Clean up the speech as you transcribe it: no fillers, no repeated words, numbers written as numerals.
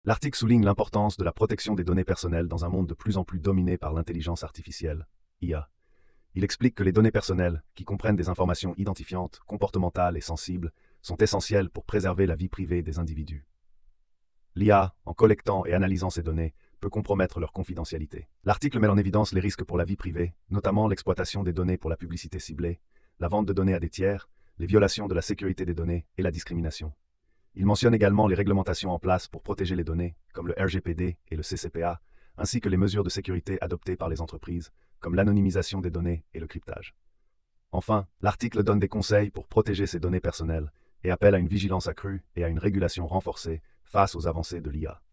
L'article souligne l'importance de la protection des données personnelles dans un monde de plus en plus dominé par l'intelligence artificielle, IA. Il explique que les données personnelles, qui comprennent des informations identifiantes, comportementales et sensibles, sont essentielles pour préserver la vie privée des individus. L'IA, en collectant et analysant ces données, peut compromettre leur confidentialité. L'article met en évidence les risques pour la vie privée, notamment l'exploitation des données pour la publicité ciblée, la vente de données à des tiers, les violations de la sécurité des données et la discrimination. Il mentionne également les réglementations en place pour protéger les données, comme le RGPD et le CCPA, ainsi que les mesures de sécurité adoptées par les entreprises, comme l'anonymisation des données et le cryptage. Enfin, l'article donne des conseils pour protéger ces données personnelles et appelle à une vigilance accrue et à une régulation renforcée face aux avancées de l'IA.